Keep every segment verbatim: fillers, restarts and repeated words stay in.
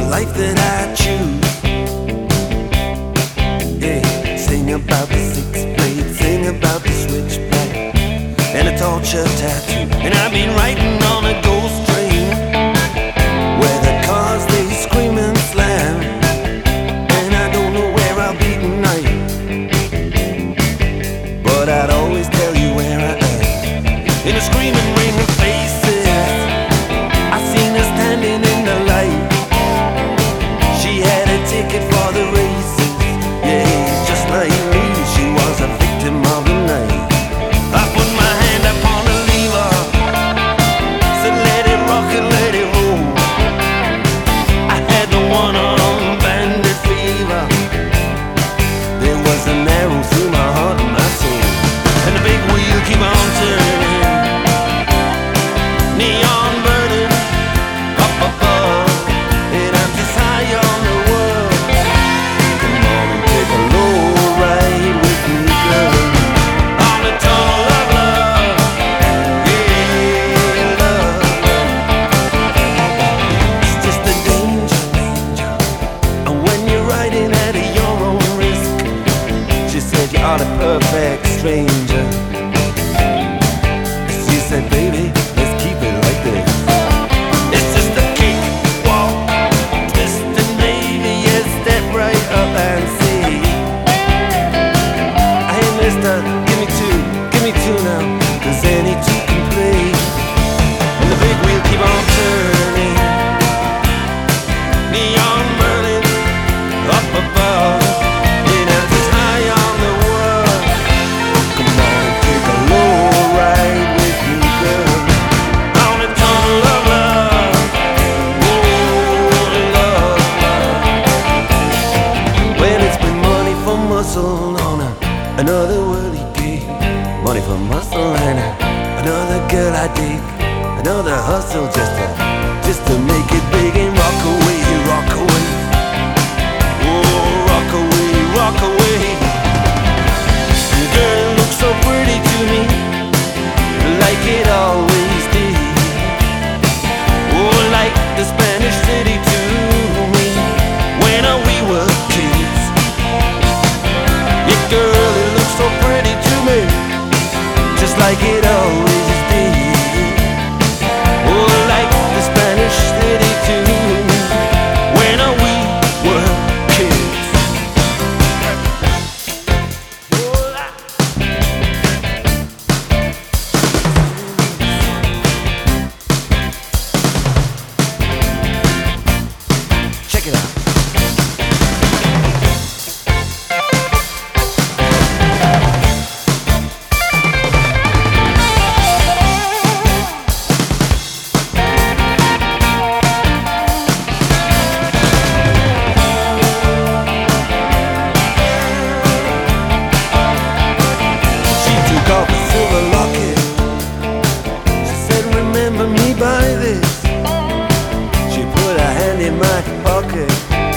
life that I choose. Yeah, sing about the six blade, sing about the switchblade and a torture tattoo. And I've been riding on a ghost train where the cars they scream and slam, and I don't know where I'll be tonight, but I'd always tell you where I am. In a screaming ring of faces, I seen her standing in the light. She had a ticket for the races, yeah, just like me, she was a victim of the night. I put my hand upon the lever, said let it rock and let it roll. I had the one-armed bandit fever. There was an arrow through my heart and my soul, and the big wheel keep on turning, neon burning up above, and I'm just high on the world. Come on and take a low ride with me, girl, on the tunnel of love, yeah, love. It's just a danger, danger, and when you're riding at your own risk. She said you are the perfect stranger. She said, baby, let's keep it like this. It's just a kick, walk, twist, and maybe a step right up and see. Hey mister, give me two, give me two now, 'cause any two can play. And the big wheel keep on turning, neon burning up above, and I'm just high on the world. Come on and take a low ride with me, girl, on the tunnel of love, oh love, love. Well, it's been money for muscle on a, another worldly gig, money for muscle and a, another girl I dig, another hustle just to, just to make it big and rock away, rock away, oh rock away, rock away. Girl, it looks so pretty to me, like it always did. Oh, like the Spanish city to me, when uh, we were kids. Yeah, girl, it looks so pretty to me, just like it always did. Oh, like the Spanish city to me, when uh, we were kids. Check it out. She took off a silver locket. She said, remember me by this. She put her hand in my pocket.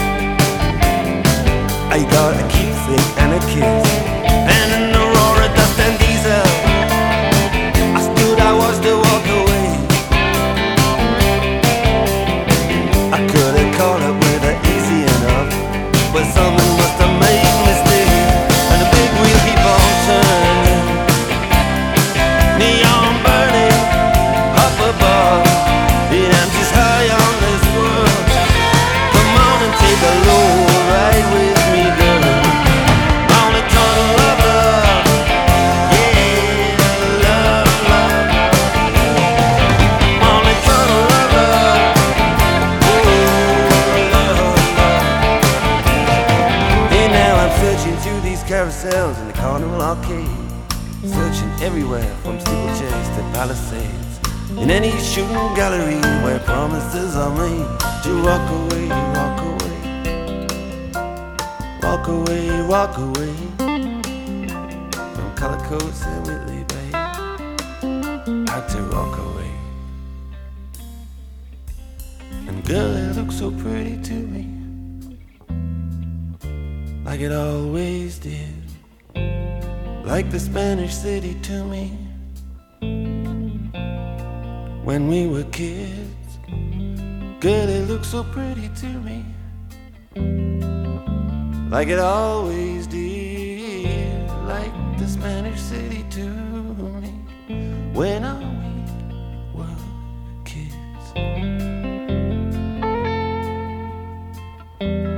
I got a keepsake and a kiss, and an Aurora dust and diesel. I stood, I was to walk away. I could have caught up with her easy enough, but something must have made me stay. And the big wheel keep on turning, neon burning up above, and I'm just high on this world. Come on and take a low ride with me, girl, on the tunnel of love, yeah, love, love, on the tunnel of love, oh love, love. And now I'm searching through these carousels in the Carnival Arcade, searching everywhere from steeplechase to Palisades, in any shooting gallery where promises are made to walk away, walk away, walk away, walk away from color coats and Whitley Bay, out to Rockaway. And girl, it looks so pretty to me, like it always did, like the Spanish city to me, when we were kids. Girl, it looks so pretty to me, like it always did, like the Spanish city to me, when we were kids.